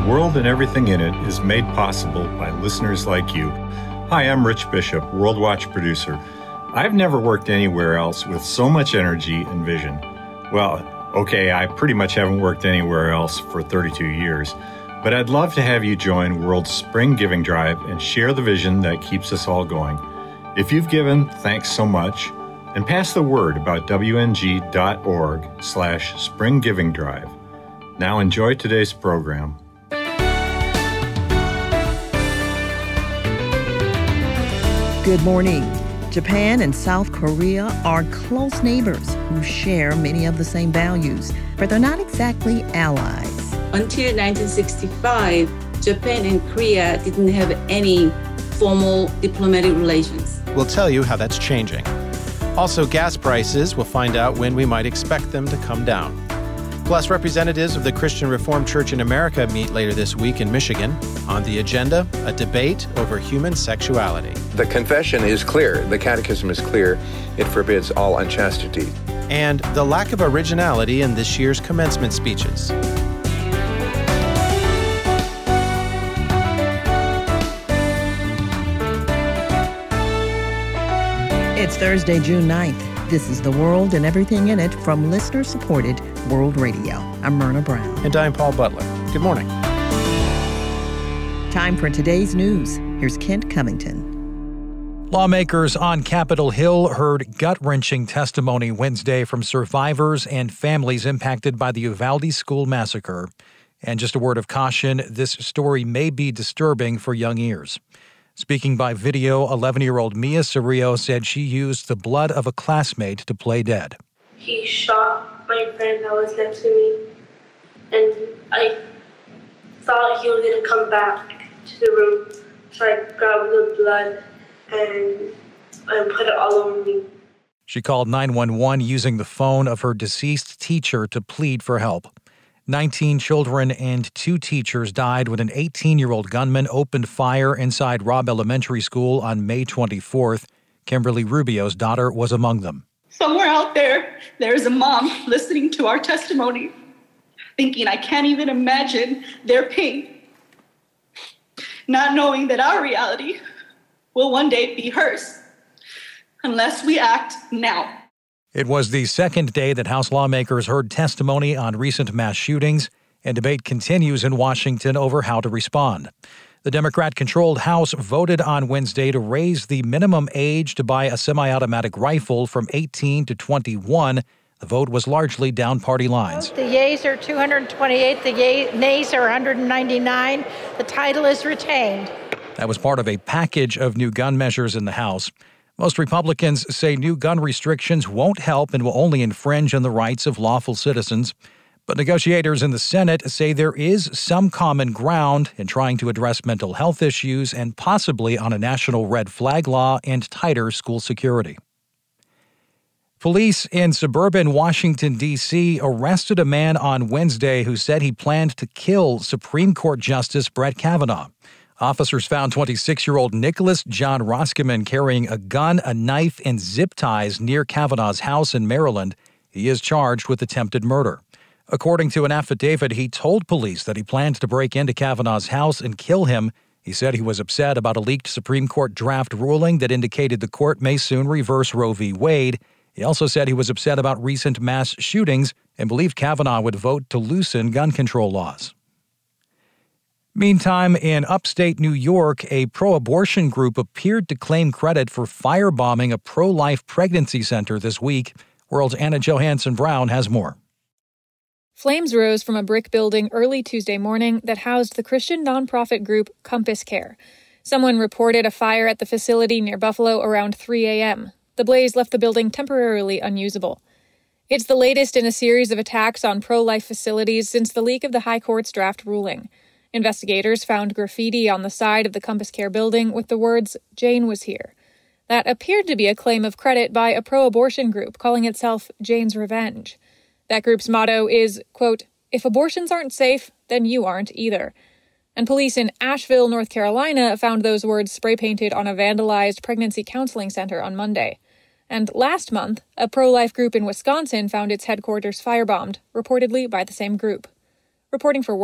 World and Everything in It is made possible by listeners like you. Hi, I'm Rich Bishop, World Watch producer. I've never worked anywhere else with so much energy and vision. Well, okay, I pretty much haven't worked anywhere else for 32 years, but I'd love to have you join World's Spring Giving Drive and share the vision that keeps us all going. If you've given, thanks so much, and pass the word about WNG.org/Spring Giving Drive. Now enjoy today's program. Good morning. Japan and South Korea are close neighbors who share many of the same values, but they're not exactly allies. Until 1965, Japan and Korea didn't have any formal diplomatic relations. We'll tell you how that's changing. Also, gas prices, we'll find out when we might expect them to come down. Plus, representatives of the Christian Reformed Church in America meet later this week in Michigan. On the agenda, a debate over human sexuality. The confession is clear. The catechism is clear. It forbids all unchastity. And the lack of originality in this year's commencement speeches. It's Thursday, June 9th. This is The World and Everything in It from listener-supported World Radio. I'm Myrna Brown. And I'm Paul Butler. Good morning. Time for today's news. Here's Kent Covington. Lawmakers on Capitol Hill heard gut-wrenching testimony Wednesday from survivors and families impacted by the Uvalde school massacre. And just a word of caution, this story may be disturbing for young ears. Speaking by video, 11-year-old Mia Cirillo said she used the blood of a classmate to play dead. He shot my friend that was next to me, and I thought he was going to come back to the room, so I grabbed the blood and put it all over me. She called 911 using the phone of her deceased teacher to plead for help. 19 children and 2 teachers died when an 18-year-old gunman opened fire inside Robb Elementary School on May 24th. Kimberly Rubio's daughter was among them. Somewhere out there, there's a mom listening to our testimony, thinking, I can't even imagine their pain, not knowing that our reality will one day be hers, unless we act now. It was the second day that House lawmakers heard testimony on recent mass shootings, and debate continues in Washington over how to respond. The Democrat-controlled House voted on Wednesday to raise the minimum age to buy a semi-automatic rifle from 18 to 21. The vote was largely down party lines. The yeas are 228, the nays are 199. The title is retained. That was part of a package of new gun measures in the House. Most Republicans say new gun restrictions won't help and will only infringe on the rights of lawful citizens. But negotiators in the Senate say there is some common ground in trying to address mental health issues and possibly on a national red flag law and tighter school security. Police in suburban Washington, D.C. arrested a man on Wednesday who said he planned to kill Supreme Court Justice Brett Kavanaugh. Officers found 26-year-old Nicholas John Roscommon carrying a gun, a knife, and zip ties near Kavanaugh's house in Maryland. He is charged with attempted murder. According to an affidavit, he told police that he planned to break into Kavanaugh's house and kill him. He said he was upset about a leaked Supreme Court draft ruling that indicated the court may soon reverse Roe v. Wade. He also said he was upset about recent mass shootings and believed Kavanaugh would vote to loosen gun control laws. Meantime, in upstate New York, a pro-abortion group appeared to claim credit for firebombing a pro-life pregnancy center this week. World's Anna Johansson Brown has more. Flames rose from a brick building early Tuesday morning that housed the Christian nonprofit group Compass Care. Someone reported a fire at the facility near Buffalo around 3 a.m. The blaze left the building temporarily unusable. It's the latest in a series of attacks on pro-life facilities since the leak of the High Court's draft ruling. Investigators found graffiti on the side of the Compass Care building with the words, "Jane was here." That appeared to be a claim of credit by a pro-abortion group calling itself Jane's Revenge. That group's motto is, quote, "If abortions aren't safe, then you aren't either." And police in Asheville, North Carolina found those words spray-painted on a vandalized pregnancy counseling center on Monday. And last month, a pro-life group in Wisconsin found its headquarters firebombed, reportedly by the same group. Reporting for World,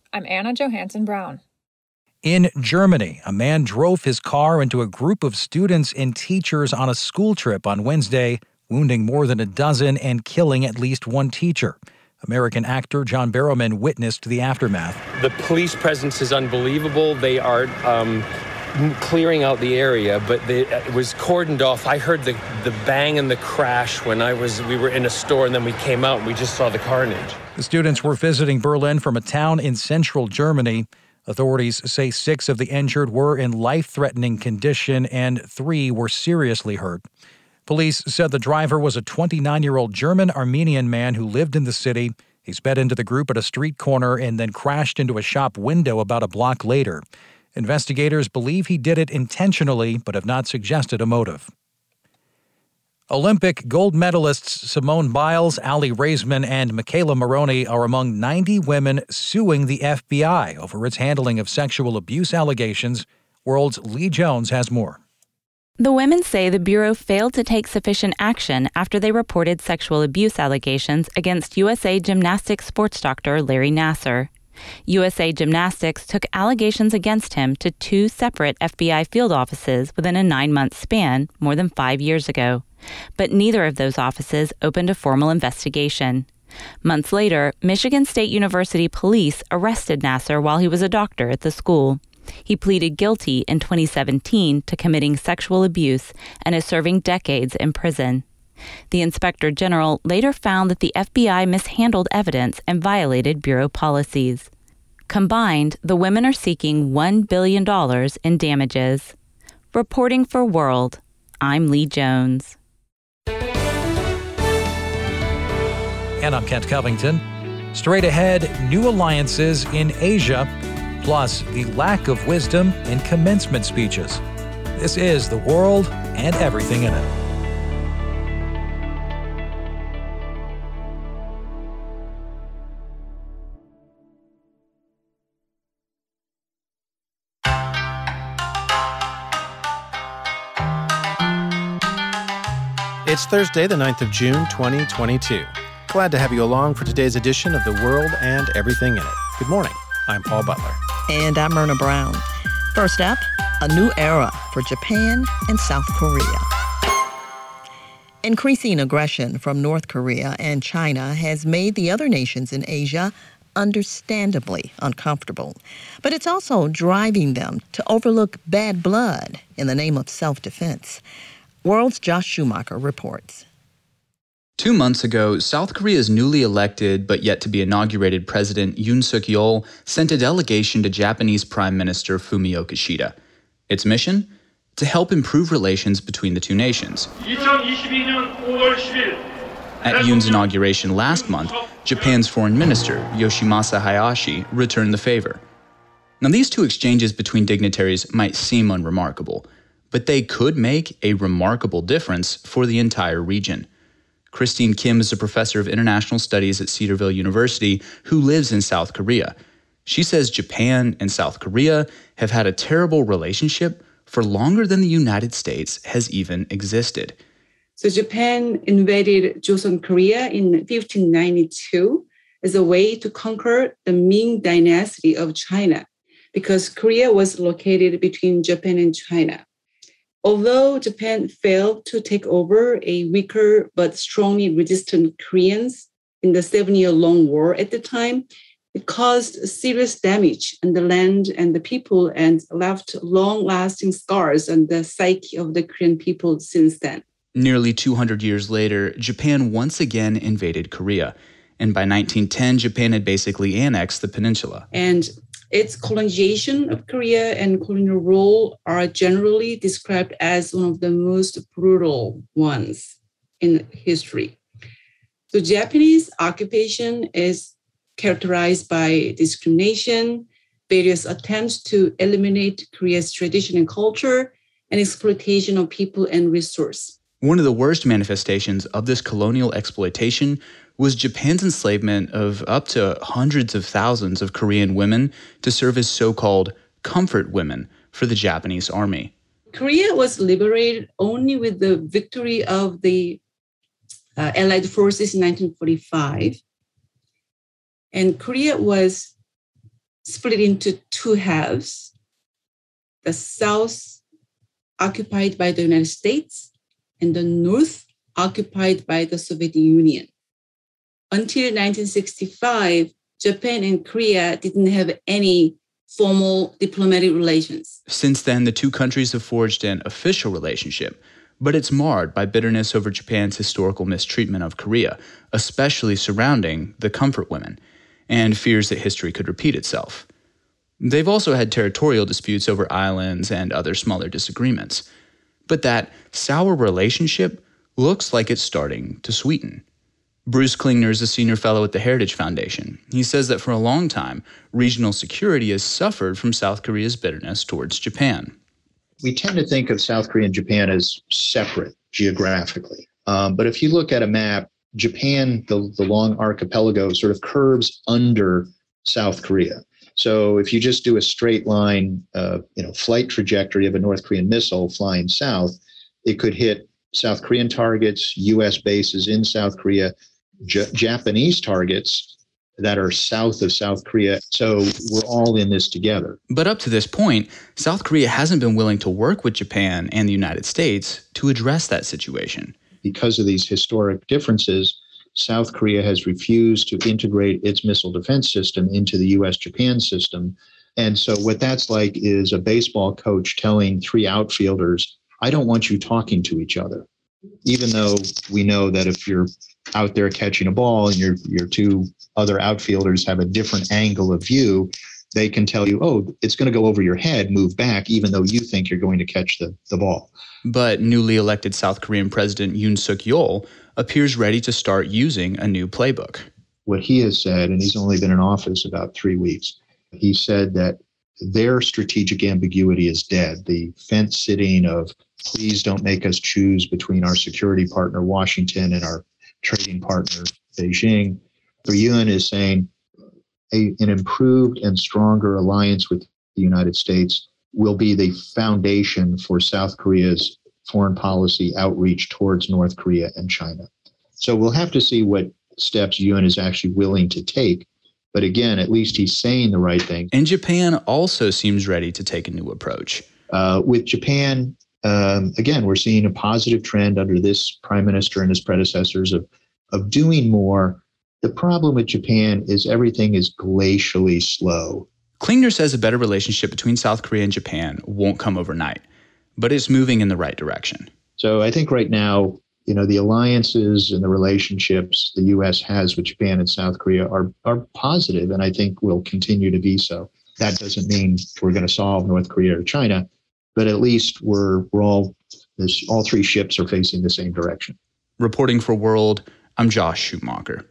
I'm Anna Johansson Brown. In Germany, a man drove his car into a group of students and teachers on a school trip on Wednesday, wounding more than a dozen and killing at least one teacher. American actor John Barrowman witnessed the aftermath. The police presence is unbelievable. They are clearing out the area, but it was cordoned off. I heard the bang and the crash when we were in a store, and then we came out and we just saw the carnage. The students were visiting Berlin from a town in central Germany. Authorities say 6 of the injured were in life-threatening condition and 3 were seriously hurt. Police said the driver was a 29-year-old German-Armenian man who lived in the city. He sped into the group at a street corner and then crashed into a shop window about a block later. Investigators believe he did it intentionally, but have not suggested a motive. Olympic gold medalists Simone Biles, Aly Raisman, and Michaela Maroney are among 90 women suing the FBI over its handling of sexual abuse allegations. World's Lee Jones has more. The women say the Bureau failed to take sufficient action after they reported sexual abuse allegations against USA Gymnastics sports doctor Larry Nassar. USA Gymnastics took allegations against him to 2 separate FBI field offices within a 9-month span more than 5 years ago. But neither of those offices opened a formal investigation. Months later, Michigan State University police arrested Nassar while he was a doctor at the school. He pleaded guilty in 2017 to committing sexual abuse and is serving decades in prison. The Inspector General later found that the FBI mishandled evidence and violated Bureau policies. Combined, the women are seeking $1 billion in damages. Reporting for World, I'm Lee Jones. And I'm Kent Covington. Straight ahead, new alliances in Asia, plus the lack of wisdom in commencement speeches. This is The World and Everything in It. It's Thursday, the 9th of June, 2022. Glad to have you along for today's edition of The World and Everything in It. Good morning. I'm Paul Butler. And I'm Myrna Brown. First up, a new era for Japan and South Korea. Increasing aggression from North Korea and China has made the other nations in Asia understandably uncomfortable. But it's also driving them to overlook bad blood in the name of self-defense. World's Josh Schumacher reports. 2 months ago, South Korea's newly elected but yet to be inaugurated President Yoon Suk-yeol sent a delegation to Japanese Prime Minister Fumio Kishida. Its mission? To help improve relations between the two nations. At Yoon's inauguration last month, Japan's Foreign Minister, Yoshimasa Hayashi, returned the favor. Now, these two exchanges between dignitaries might seem unremarkable, but they could make a remarkable difference for the entire region. Christine Kim is a professor of international studies at Cedarville University who lives in South Korea. She says Japan and South Korea have had a terrible relationship for longer than the United States has even existed. So Japan invaded Joseon Korea in 1592 as a way to conquer the Ming dynasty of China, because Korea was located between Japan and China. Although Japan failed to take over a weaker but strongly resistant Koreans in the 7-year-long war at the time, it caused serious damage on the land and the people and left long-lasting scars on the psyche of the Korean people since then. Nearly 200 years later, Japan once again invaded Korea. And by 1910, Japan had basically annexed the peninsula. And its colonization of Korea and colonial rule are generally described as one of the most brutal ones in history. So Japanese occupation is characterized by discrimination, various attempts to eliminate Korea's tradition and culture, and exploitation of people and resource. One of the worst manifestations of this colonial exploitation was Japan's enslavement of up to hundreds of thousands of Korean women to serve as so-called comfort women for the Japanese army. Korea was liberated only with the victory of the Allied forces in 1945. And Korea was split into two halves. The South occupied by the United States and the North occupied by the Soviet Union. Until 1965, Japan and Korea didn't have any formal diplomatic relations. Since then, the two countries have forged an official relationship, but it's marred by bitterness over Japan's historical mistreatment of Korea, especially surrounding the comfort women, and fears that history could repeat itself. They've also had territorial disputes over islands and other smaller disagreements. But that sour relationship looks like it's starting to sweeten. Bruce Klingner is a senior fellow at the Heritage Foundation. He says that for a long time, regional security has suffered from South Korea's bitterness towards Japan. We tend to think of South Korea and Japan as separate geographically. But if you look at a map, Japan, the long archipelago, sort of curves under South Korea. So if you just do a straight line, flight trajectory of a North Korean missile flying south, it could hit South Korean targets, U.S. bases in South Korea, Japanese targets that are south of South Korea. So we're all in this together. But up to this point, South Korea hasn't been willing to work with Japan and the United States to address that situation. Because of these historic differences, South Korea has refused to integrate its missile defense system into the U.S.-Japan system. And so what that's like is a baseball coach telling three outfielders, I don't want you talking to each other. Even though we know that if you're out there catching a ball and your two other outfielders have a different angle of view, they can tell you, oh, it's going to go over your head, move back, even though you think you're going to catch the ball. But newly elected South Korean President Yoon Suk-yeol appears ready to start using a new playbook. What he has said, and he's only been in office about 3 weeks, he said that their strategic ambiguity is dead. The fence sitting of please don't make us choose between our security partner, Washington, and our trading partner, Beijing. For Yoon is saying an improved and stronger alliance with the United States will be the foundation for South Korea's foreign policy outreach towards North Korea and China. So we'll have to see what steps Yoon is actually willing to take. But again, at least he's saying the right thing. And Japan also seems ready to take a new approach. With Japan, again, we're seeing a positive trend under this prime minister and his predecessors of doing more. The problem with Japan is everything is glacially slow. Klingner says a better relationship between South Korea and Japan won't come overnight, but it's moving in the right direction. So I think right now, the alliances and the relationships the U.S. has with Japan and South Korea are positive, and I think will continue to be so. That doesn't mean we're going to solve North Korea or China, but at least all three ships are facing the same direction. Reporting for World, I'm Josh Schumacher.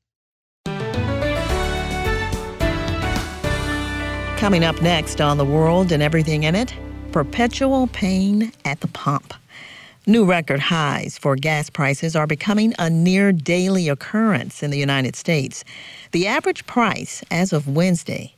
Coming up next on The World and Everything in It, perpetual pain at the pump. New record highs for gas prices are becoming a near daily occurrence in the United States. The average price as of Wednesday,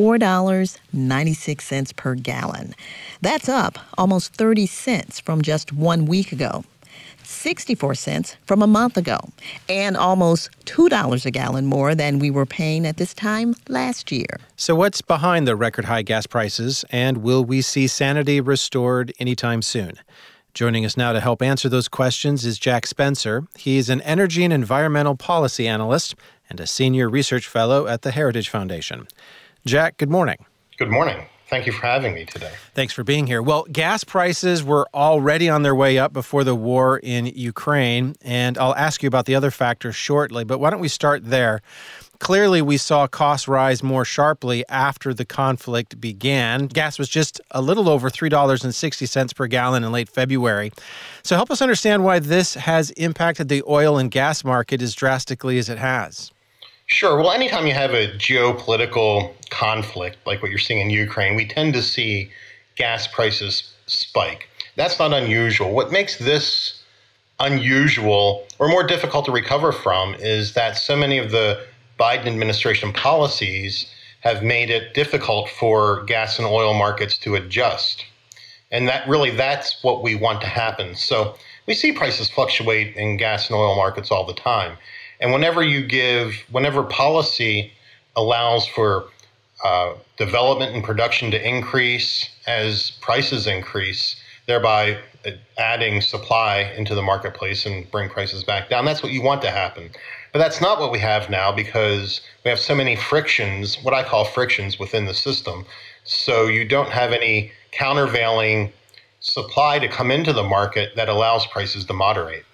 $4.96 per gallon. That's up almost 30 cents from just 1 week ago, 64 cents from a month ago, and almost $2 a gallon more than we were paying at this time last year. So what's behind the record high gas prices, and will we see sanity restored anytime soon? Joining us now to help answer those questions is Jack Spencer. He's an energy and environmental policy analyst and a senior research fellow at the Heritage Foundation. Jack, good morning. Good morning. Thank you for having me today. Thanks for being here. Well, gas prices were already on their way up before the war in Ukraine, and I'll ask you about the other factors shortly, but why don't we start there? Clearly, we saw costs rise more sharply after the conflict began. Gas was just a little over $3.60 per gallon in late February. So help us understand why this has impacted the oil and gas market as drastically as it has. Sure. Well, anytime you have a geopolitical conflict like what you're seeing in Ukraine, we tend to see gas prices spike. That's not unusual. What makes this unusual or more difficult to recover from is that so many of the Biden administration policies have made it difficult for gas and oil markets to adjust. And that's what we want to happen. So we see prices fluctuate in gas and oil markets all the time. And whenever policy allows for development and production to increase as prices increase, thereby adding supply into the marketplace and bring prices back down. That's what you want to happen. But that's not what we have now, because we have so many frictions, what I call frictions, within the system. So you don't have any countervailing supply to come into the market that allows prices to moderate.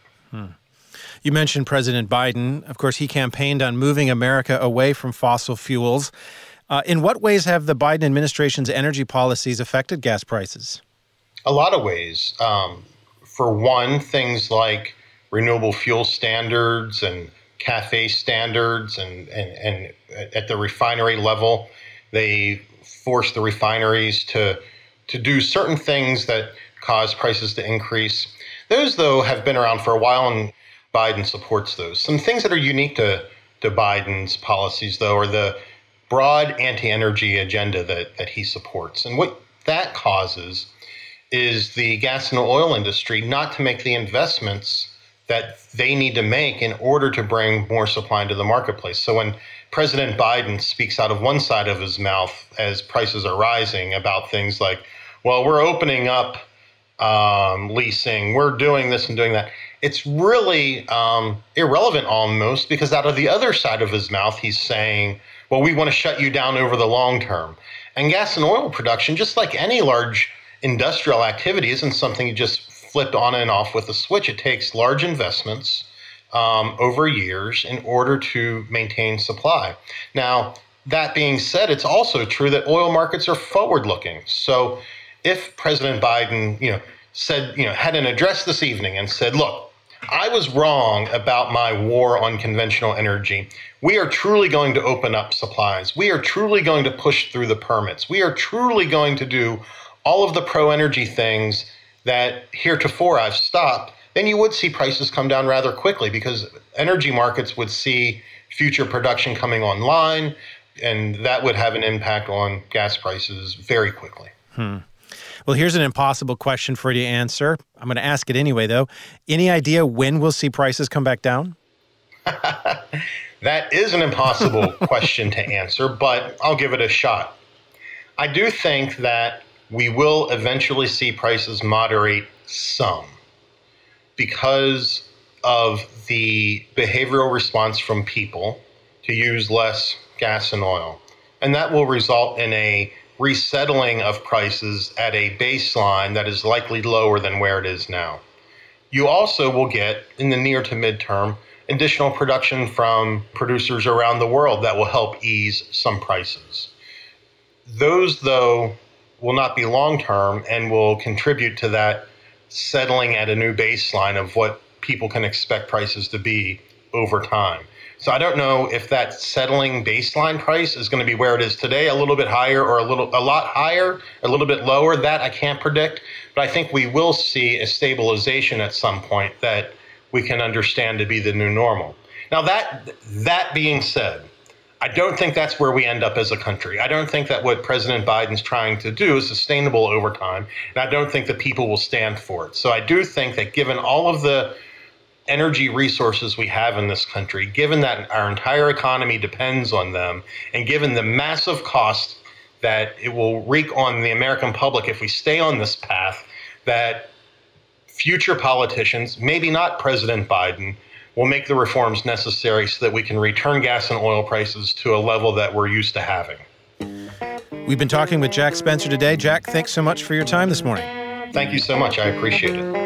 You mentioned President Biden. Of course, he campaigned on moving America away from fossil fuels. In what ways have the Biden administration's energy policies affected gas prices? A lot of ways. For one, things like renewable fuel standards and CAFE standards, and at the refinery level, they force the refineries to do certain things that cause prices to increase. Those, though, have been around for a while, and Biden supports those. Some things that are unique to Biden's policies, though, are the broad anti-energy agenda that he supports. And what that causes is the gas and oil industry not to make the investments that they need to make in order to bring more supply into the marketplace. So when President Biden speaks out of one side of his mouth as prices are rising about things like, well, we're opening up leasing, we're doing this and doing that, it's really irrelevant almost, because out of the other side of his mouth, he's saying, well, we want to shut you down over the long term. And gas and oil production, just like any large industrial activity, isn't something you just flip on and off with a switch. It takes large investments over years in order to maintain supply. Now, that being said, it's also true that oil markets are forward-looking. So if President Biden, had an address this evening and said, look, I was wrong about my war on conventional energy. We are truly going to open up supplies. We are truly going to push through the permits. We are truly going to do all of the pro-energy things that heretofore I've stopped. Then you would see prices come down rather quickly, because energy markets would see future production coming online, and that would have an impact on gas prices very quickly. Well, here's an impossible question for you to answer. I'm going to ask it anyway, though. Any idea when we'll see prices come back down? That is an impossible question to answer, but I'll give it a shot. I do think that we will eventually see prices moderate some because of the behavioral response from people to use less gas and oil. And that will result in a resettling of prices at a baseline that is likely lower than where it is now. You also will get, in the near to midterm, additional production from producers around the world that will help ease some prices. Those, though, will not be long-term and will contribute to that settling at a new baseline of what people can expect prices to be over time. So I don't know if that settling baseline price is going to be where it is today, a little bit higher or a lot higher, a little bit lower. That I can't predict. But I think we will see a stabilization at some point that we can understand to be the new normal. Now, that being said, I don't think that's where we end up as a country. I don't think that what President Biden's trying to do is sustainable over time, and I don't think that people will stand for it. So I do think that given all of the energy resources we have in this country, given that our entire economy depends on them, and given the massive cost that it will wreak on the American public if we stay on this path, that future politicians, maybe not President Biden, will make the reforms necessary so that we can return gas and oil prices to a level that we're used to having. We've been talking with Jack Spencer today. Jack, thanks so much for your time this morning. Thank you so much. I appreciate it.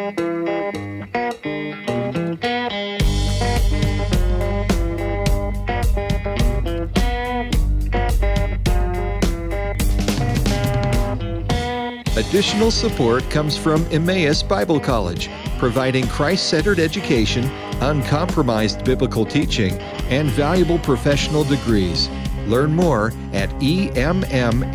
Additional support comes from Emmaus Bible College, providing Christ-centered education, uncompromised biblical teaching, and valuable professional degrees. Learn more at emmaus.edu.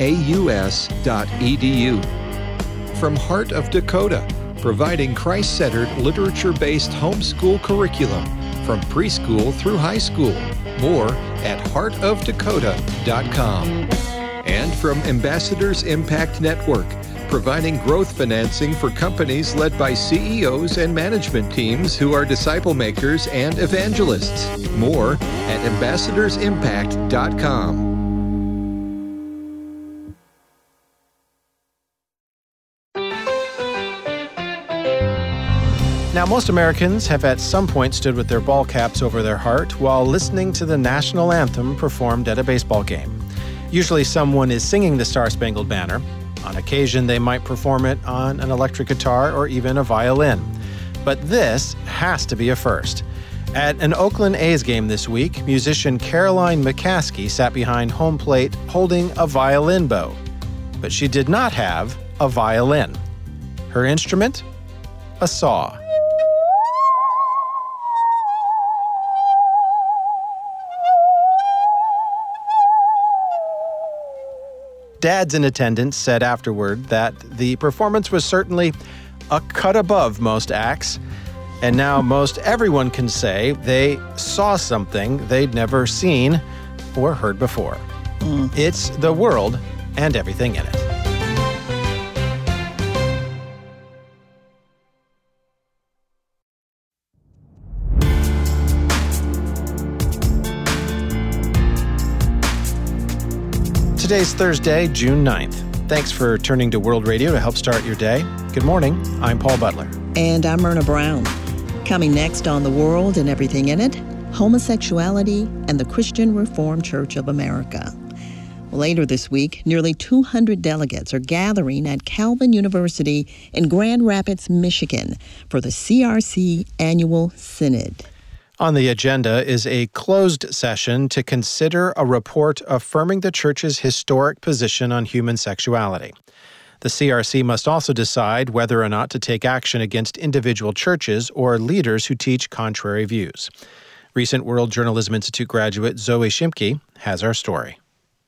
From Heart of Dakota, providing Christ-centered literature-based homeschool curriculum from preschool through high school. More at heartofdakota.com. And from Ambassadors Impact Network, providing growth financing for companies led by CEOs and management teams who are disciple makers and evangelists. More at ambassadorsimpact.com. Now, most Americans have at some point stood with their ball caps over their heart while listening to the national anthem performed at a baseball game. Usually someone is singing the Star-Spangled Banner. On occasion, they might perform it on an electric guitar or even a violin. But this has to be a first. At an Oakland A's game this week, musician Caroline McCaskey sat behind home plate holding a violin bow. But she did not have a violin. Her instrument? A saw. Dads in attendance said afterward that the performance was certainly a cut above most acts, and now most everyone can say they saw something they'd never seen or heard before. It's the world and everything in it. Today's Thursday, June 9th. Thanks for turning to World Radio to help start your day. Good morning. I'm Paul Butler. And I'm Myrna Brown. Coming next on The World and Everything in It, homosexuality and the Christian Reformed Church of America. Later this week, nearly 200 delegates are gathering at Calvin University in Grand Rapids, Michigan for the CRC Annual Synod. On the agenda is a closed session to consider a report affirming the church's historic position on human sexuality. The CRC must also decide whether or not to take action against individual churches or leaders who teach contrary views. Recent World Journalism Institute graduate Zoe Shimke has our story.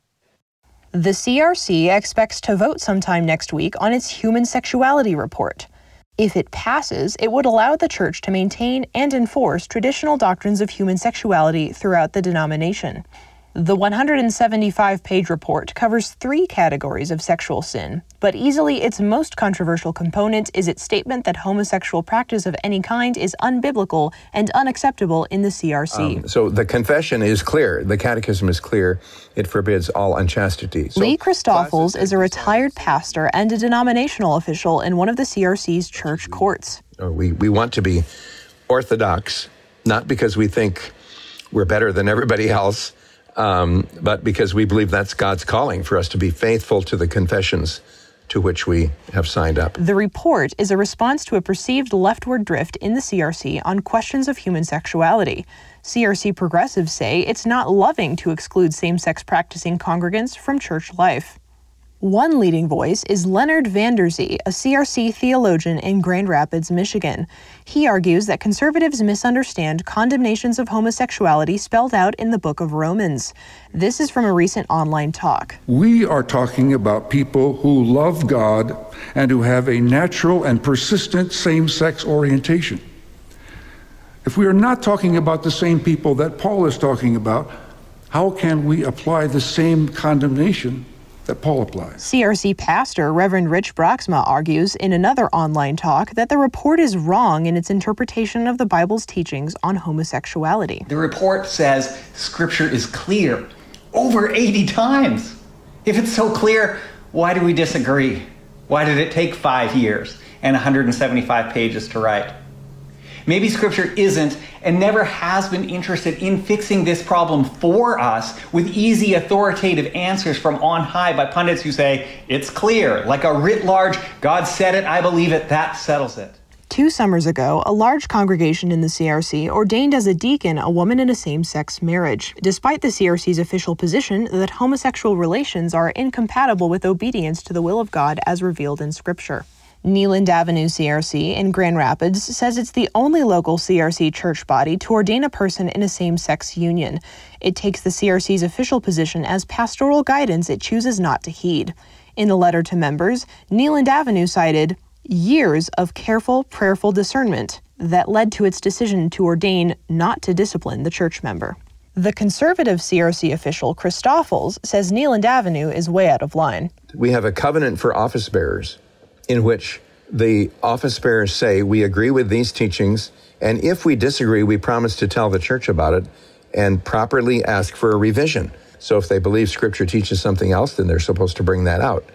The CRC expects to vote sometime next week on its human sexuality report. If it passes, it would allow the church to maintain and enforce traditional doctrines of human sexuality throughout the denomination. The 175-page report covers 3 categories of sexual sin, but easily its most controversial component is its statement that homosexual practice of any kind is unbiblical and unacceptable in the CRC. So the confession is clear. The catechism is clear. It forbids all unchastity. Lee Christoffels is a retired pastor and a denominational official in one of the CRC's church courts. We want to be orthodox, not because we think we're better than everybody else, but because we believe that's God's calling for us to be faithful to the confessions to which we have signed up. The report is a response to a perceived leftward drift in the CRC on questions of human sexuality. CRC progressives say it's not loving to exclude same-sex practicing congregants from church life. One leading voice is Leonard Vanderzee, a CRC theologian in Grand Rapids, Michigan. He argues that conservatives misunderstand condemnations of homosexuality spelled out in the book of Romans. This is from a recent online talk. We are talking about people who love God and who have a natural and persistent same-sex orientation. If we are not talking about the same people that Paul is talking about, how can we apply the same condemnation that Paul applies? CRC pastor Reverend Rich Broxma argues in another online talk that the report is wrong in its interpretation of the Bible's teachings on homosexuality. The report says Scripture is clear over 80 times. If it's so clear, why do we disagree? Why did it take 5 years and 175 pages to write? Maybe Scripture isn't and never has been interested in fixing this problem for us with easy authoritative answers from on high by pundits who say, it's clear, like a writ large, God said it, I believe it, that settles it. 2 summers ago, a large congregation in the CRC ordained as a deacon a woman in a same-sex marriage, despite the CRC's official position that homosexual relations are incompatible with obedience to the will of God as revealed in Scripture. Neyland Avenue CRC in Grand Rapids says it's the only local CRC church body to ordain a person in a same-sex union. It takes the CRC's official position as pastoral guidance it chooses not to heed. In a letter to members, Neyland Avenue cited years of careful, prayerful discernment that led to its decision to ordain not to discipline the church member. The conservative CRC official, Christoffels, says Neyland Avenue is way out of line. We have a covenant for office bearers in which the office bearers say, we agree with these teachings, and if we disagree, we promise to tell the church about it and properly ask for a revision. So if they believe Scripture teaches something else, then they're supposed to bring that out.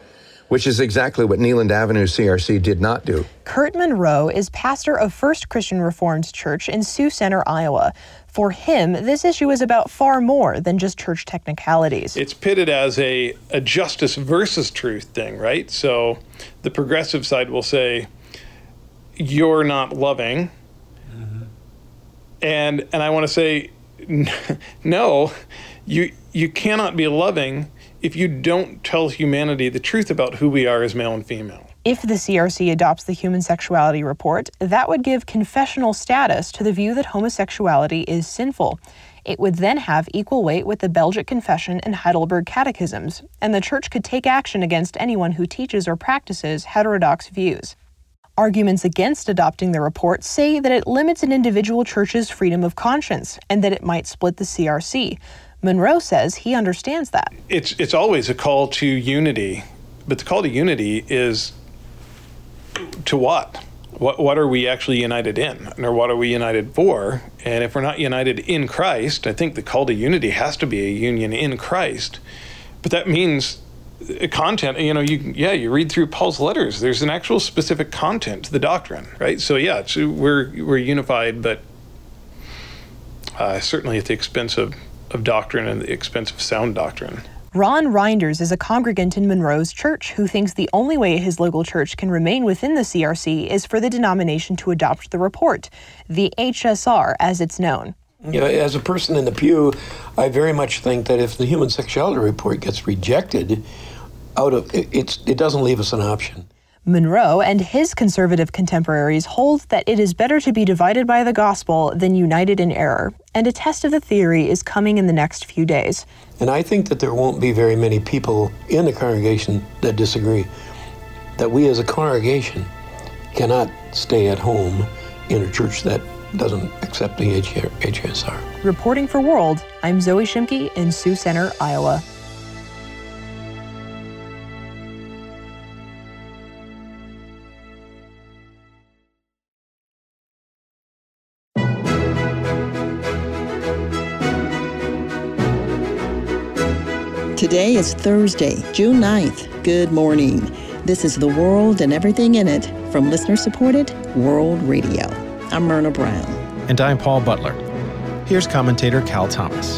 which is exactly what Neeland Avenue CRC did not do. Kurt Monroe is pastor of First Christian Reformed Church in Sioux Center, Iowa. For him, this issue is about far more than just church technicalities. It's pitted as a justice versus truth thing, right? So the progressive side will say, you're not loving. Mm-hmm. And I want to say, no, you cannot be loving if you don't tell humanity the truth about who we are as male and female. If the CRC adopts the Human Sexuality Report, that would give confessional status to the view that homosexuality is sinful. It would then have equal weight with the Belgic Confession and Heidelberg Catechisms, and the Church could take action against anyone who teaches or practices heterodox views. Arguments against adopting the report say that it limits an individual church's freedom of conscience and that it might split the CRC. Monroe says he understands that. It's always a call to unity, but the call to unity is to what? What are we actually united in, or what are we united for? And if we're not united in Christ, I think the call to unity has to be a union in Christ. But that means content. You read through Paul's letters. There's an actual specific content to the doctrine, right? So we're unified, but certainly at the expense of doctrine and the expense of sound doctrine. Ron Reinders is a congregant in Monroe's church who thinks the only way his local church can remain within the CRC is for the denomination to adopt the report, the HSR as it's known. As a person in the pew, I very much think that if the Human Sexuality Report gets rejected, it doesn't leave us an option. Monroe and his conservative contemporaries hold that it is better to be divided by the gospel than united in error, and a test of the theory is coming in the next few days. And I think that there won't be very many people in the congregation that disagree, that we as a congregation cannot stay at home in a church that doesn't accept the HSR. Reporting for World, I'm Zoe Shimke in Sioux Center, Iowa. Today is Thursday, June 9th. Good morning. This is The World and Everything in It from listener-supported World Radio. I'm Myrna Brown. And I'm Paul Butler. Here's commentator Cal Thomas.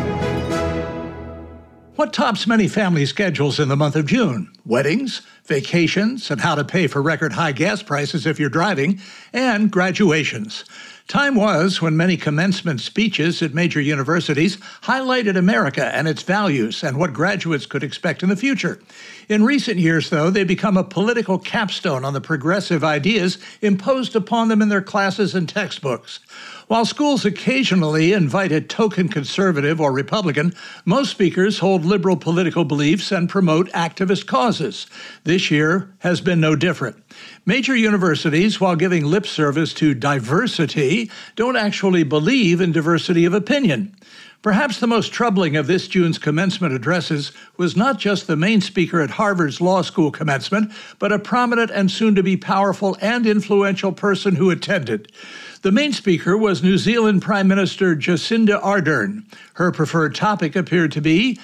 What tops many family schedules in the month of June? Weddings, vacations, and how to pay for record high gas prices if you're driving, and graduations. Time was when many commencement speeches at major universities highlighted America and its values and what graduates could expect in the future. In recent years, though, they become a political capstone on the progressive ideas imposed upon them in their classes and textbooks. While schools occasionally invite a token conservative or Republican, most speakers hold liberal political beliefs and promote activist causes. This year has been no different. Major universities, while giving lip service to diversity, don't actually believe in diversity of opinion. Perhaps the most troubling of this June's commencement addresses was not just the main speaker at Harvard's law school commencement, but a prominent and soon-to-be powerful and influential person who attended. The main speaker was New Zealand Prime Minister Jacinda Ardern. Her preferred topic appeared to be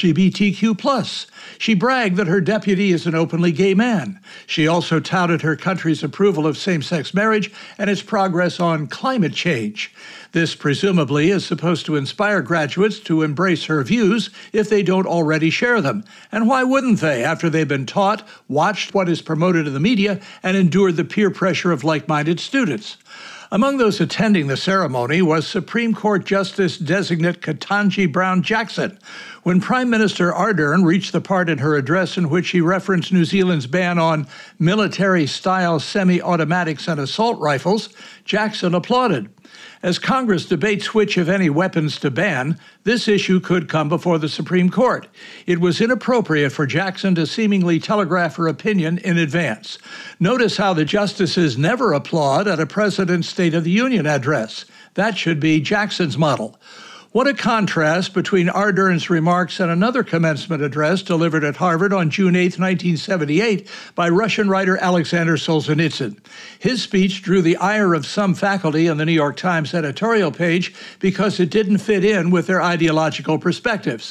LGBTQ+. She bragged that her deputy is an openly gay man. She also touted her country's approval of same-sex marriage and its progress on climate change. This presumably is supposed to inspire graduates to embrace her views if they don't already share them. And why wouldn't they after they've been taught, watched what is promoted in the media, and endured the peer pressure of like-minded students? Among those attending the ceremony was Supreme Court Justice Designate Ketanji Brown Jackson. When Prime Minister Ardern reached the part in her address in which she referenced New Zealand's ban on military-style semi-automatics and assault rifles, Jackson applauded. As Congress debates which, if any, weapons to ban, this issue could come before the Supreme Court. It was inappropriate for Jackson to seemingly telegraph her opinion in advance. Notice how the justices never applaud at a president's State of the Union address. That should be Jackson's model. What a contrast between Ardern's remarks and another commencement address delivered at Harvard on June 8, 1978, by Russian writer Alexander Solzhenitsyn. His speech drew the ire of some faculty on the New York Times editorial page because it didn't fit in with their ideological perspectives.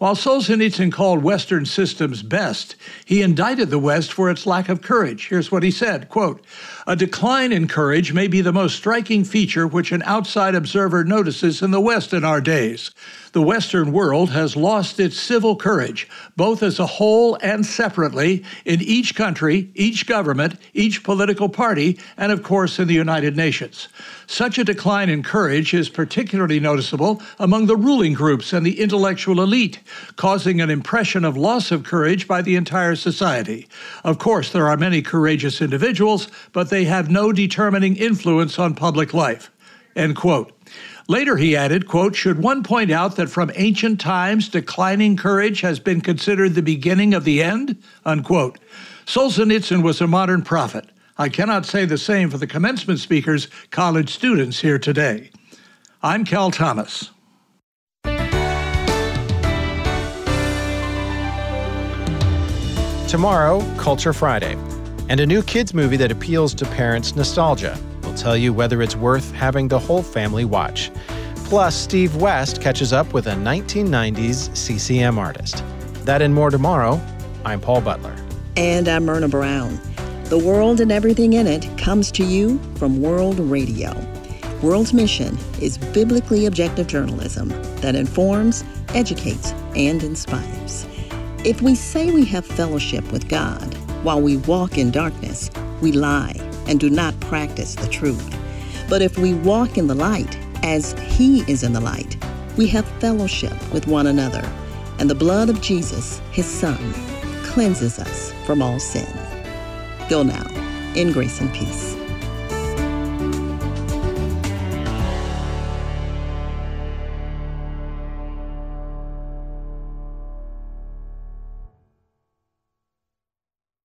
While Solzhenitsyn called Western systems best, he indicted the West for its lack of courage. Here's what he said, quote, "A decline in courage may be the most striking feature which an outside observer notices in the West in our days. The Western world has lost its civil courage, both as a whole and separately, in each country, each government, each political party, and of course in the United Nations. Such a decline in courage is particularly noticeable among the ruling groups and the intellectual elite, causing an impression of loss of courage by the entire society. Of course, there are many courageous individuals, but they have no determining influence on public life." End quote. Later he added, quote, "Should one point out that from ancient times declining courage has been considered the beginning of the end?" Unquote. Solzhenitsyn was a modern prophet. I cannot say the same for the commencement speakers, college students here today. I'm Cal Thomas. Tomorrow, Culture Friday, and a new kids movie that appeals to parents' nostalgia. We'll tell you whether it's worth having the whole family watch. Plus, Steve West catches up with a 1990s CCM artist. That and more tomorrow. I'm Paul Butler. And I'm Myrna Brown. The world and everything in it comes to you from World Radio. World's mission is biblically objective journalism that informs, educates, and inspires. If we say we have fellowship with God while we walk in darkness, we lie and do not practice the truth. But if we walk in the light as He is in the light, we have fellowship with one another, and the blood of Jesus, His Son, cleanses us from all sin. Go now, in grace and peace.